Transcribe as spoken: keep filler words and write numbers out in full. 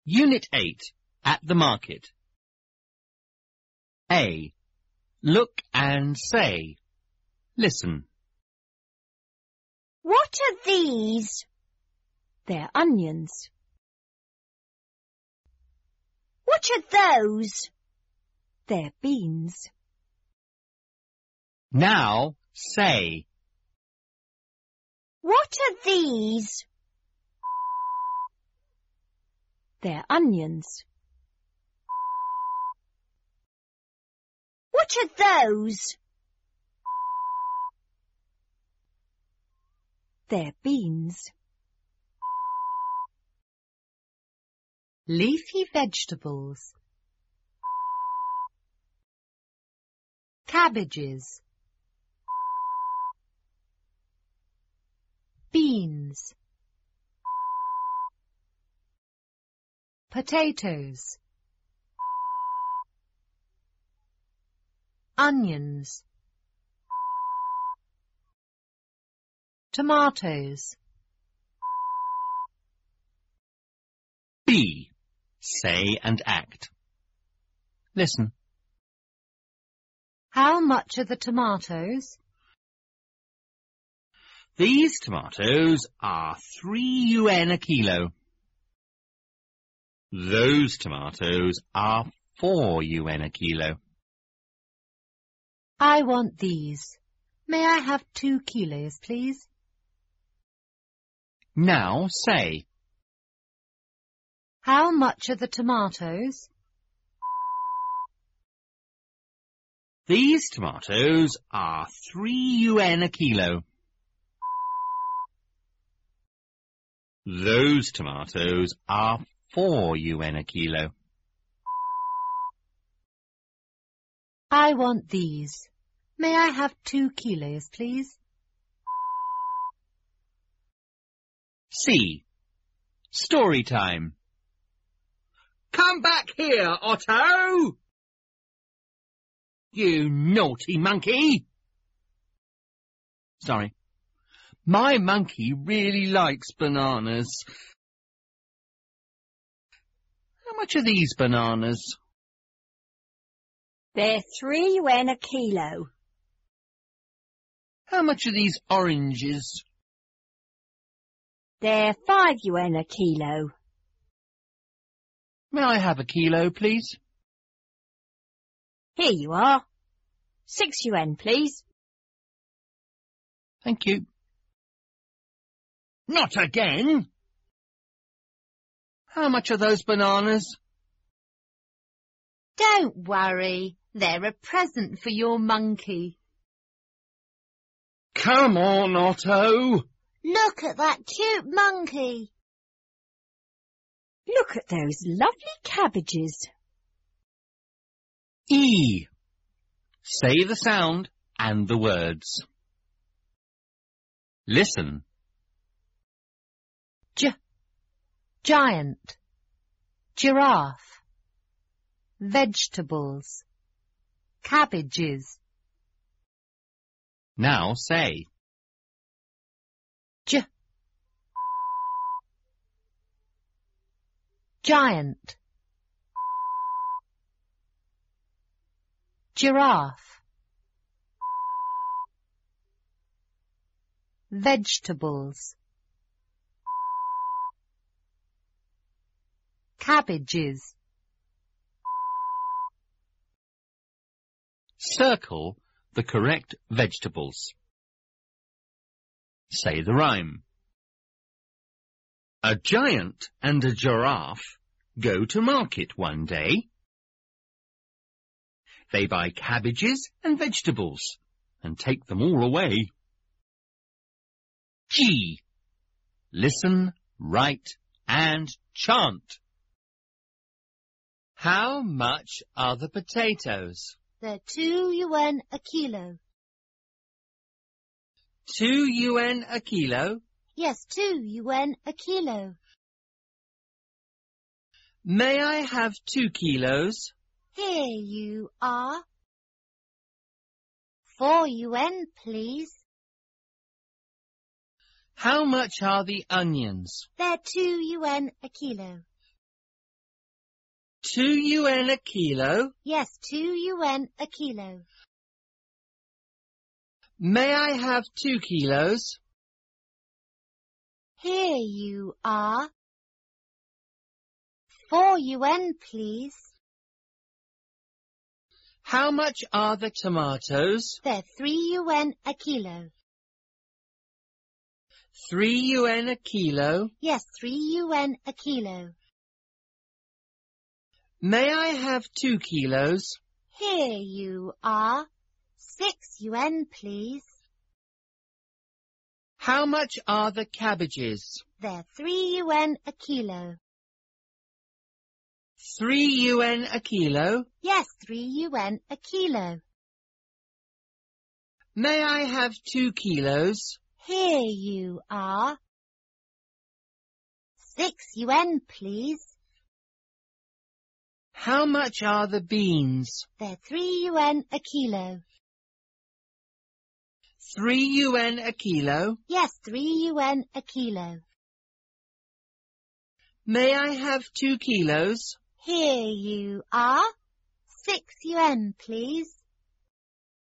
Unit eight. At the market. A. Look and say. Listen. What are these? They're onions. What are those? They're beans. Now say. What are these? They're onions. What are those? They're beans. Leafy vegetables. Cabbages. Beans. Potatoes. Onions. Tomatoes. B. Say and act. Listen. How much are the tomatoes? These tomatoes are three yuan a kilo. Those tomatoes are four yuan a kilo. I want these. May I have two kilos, please? Now say. How much are the tomatoes? These tomatoes are three yuan a kilo. Those tomatoes are four yuan a kilo. I want these. May I have two kilos, please? C. Story time. Come back here, Otto! You naughty monkey! Sorry. My monkey really likes bananas. How much are these bananas? They're three yuan a kilo. How much are these oranges? They're five yuan a kilo. May I have a kilo, please? Here you are. Six yuan, please. Thank you. Not again! How much are those bananas? Don't worry. They're a present for your monkey. Come on, Otto! Look at that cute monkey. Look at those lovely cabbages. E. Say the sound and the words. Listen. J. Giant. Giraffe. Vegetables. Cabbages. Now say. J. Giant. Giraffe. Vegetables. Cabbages. Circle the correct vegetables. Say the rhyme. A giant and a giraffe go to market one day. They buy cabbages and vegetables and take them all away. G. Listen, write, and chant. How much are the potatoes? They're two yuan a kilo. Two yuan a kilo. Yes, two yuan a kilo. May I have two kilos? Here you are. Four yuan, please. How much are the onions? They're two yuan a kilo. Two yuan a kilo. Yes, two yuan a kilo. May I have two kilos? Here you are. Four yuan, please. How much are the tomatoes? They're three yuan a kilo. Three yuan a kilo. Yes, three yuan a kilo. May I have two kilos? Here you are. Six yuan, please. How much are the cabbages? They're three yuan a kilo. Three yuan a kilo. Yes, three yuan a kilo. May I have two kilos? Here you are. Six yuan, please. How much are the beans? They're three yuan a kilo. Three yuan a kilo. Yes, three yuan a kilo. May I have two kilos? Here you are. Six yuan, please.